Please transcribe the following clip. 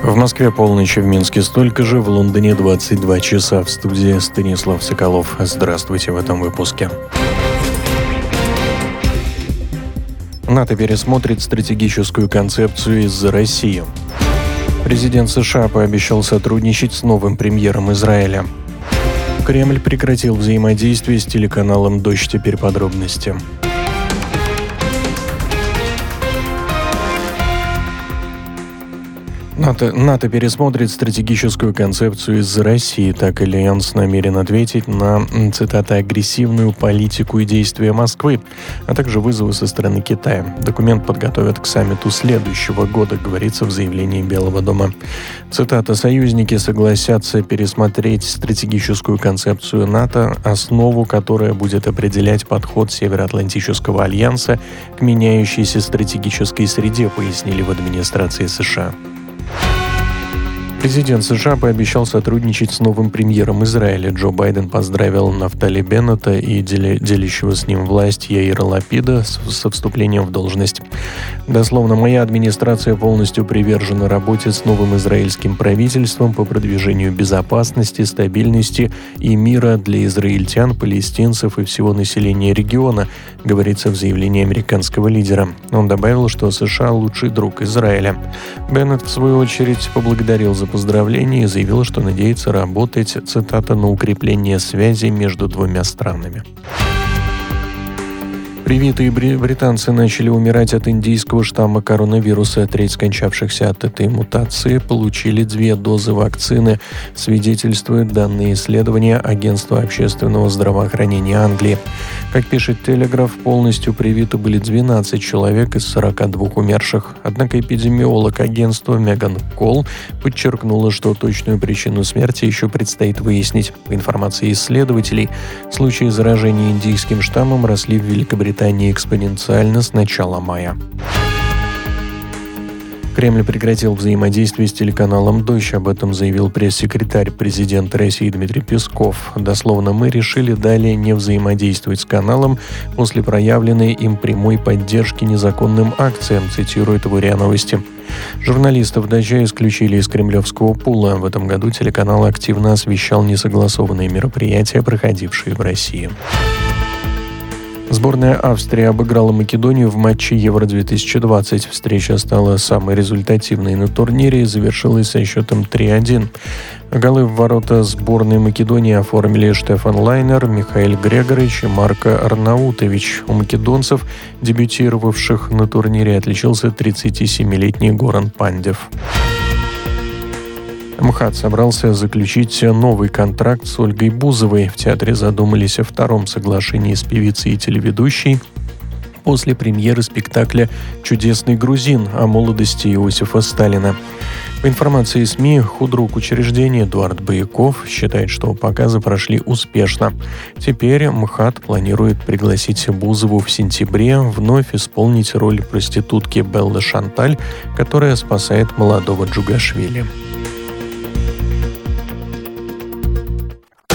В Москве полночь, в Минске столько же, в Лондоне 22 часа. В студии Станислав Соколов. Здравствуйте в этом выпуске. НАТО пересмотрит стратегическую концепцию из-за России. Президент США пообещал сотрудничать с новым премьером Израиля. Кремль прекратил взаимодействие с телеканалом «Дождь». Теперь подробности. НАТО пересмотрит стратегическую концепцию из-за России. Так Альянс намерен ответить на, цитата, «агрессивную политику и действия Москвы», а также вызовы со стороны Китая. Документ подготовят к саммиту следующего года, говорится в заявлении Белого дома. Цитата: «Союзники согласятся пересмотреть стратегическую концепцию НАТО, основу, которая будет определять подход Североатлантического альянса к меняющейся стратегической среде», пояснили в администрации США. Президент США пообещал сотрудничать с новым премьером Израиля. Джо Байден поздравил Нафтали Беннета и делящего с ним власть Яира Лапида со вступлением в должность. Дословно: «Моя администрация полностью привержена работе с новым израильским правительством по продвижению безопасности, стабильности и мира для израильтян, палестинцев и всего населения региона», говорится в заявлении американского лидера. Он добавил, что США – лучший друг Израиля. Беннет, в свою очередь, поблагодарил за поздравления и заявил, что надеется работать, цитата, «на укрепление связей между двумя странами». Привитые британцы начали умирать от индийского штамма коронавируса. Треть скончавшихся от этой мутации получили 2 дозы вакцины, свидетельствуют данные исследования Агентства общественного здравоохранения Англии. Как пишет Телеграф, полностью привиты были 12 человек из 42 умерших. Однако эпидемиолог агентства Меган Колл подчеркнула, что точную причину смерти еще предстоит выяснить. По информации исследователей, случаи заражения индийским штаммом росли в Великобритании экспоненциально с начала мая. Кремль прекратил взаимодействие с телеканалом «Дождь». Об этом заявил пресс-секретарь президента России Дмитрий Песков. Дословно: «Мы решили далее не взаимодействовать с каналом после проявленной им прямой поддержки незаконным акциям», цитирует РИА Новости. Журналистов «Дождя» исключили из кремлевского пула. В этом году телеканал активно освещал несогласованные мероприятия, проходившие в России. Сборная Австрии обыграла Македонию в матче Евро-2020. Встреча стала самой результативной на турнире и завершилась со счетом 3-1. Голы в ворота сборной Македонии оформили Штефан Лайнер, Михаил Грегорич и Марко Арнаутович. У македонцев, дебютировавших на турнире, отличился 37-летний Горан Пандев. МХАТ собрался заключить новый контракт с Ольгой Бузовой. В театре задумались о втором соглашении с певицей и телеведущей после премьеры спектакля «Чудесный грузин» о молодости Иосифа Сталина. По информации СМИ, худрук учреждения Эдуард Бояков считает, что показы прошли успешно. Теперь МХАТ планирует пригласить Бузову в сентябре вновь исполнить роль проститутки Беллы Шанталь, которая спасает молодого Джугашвили.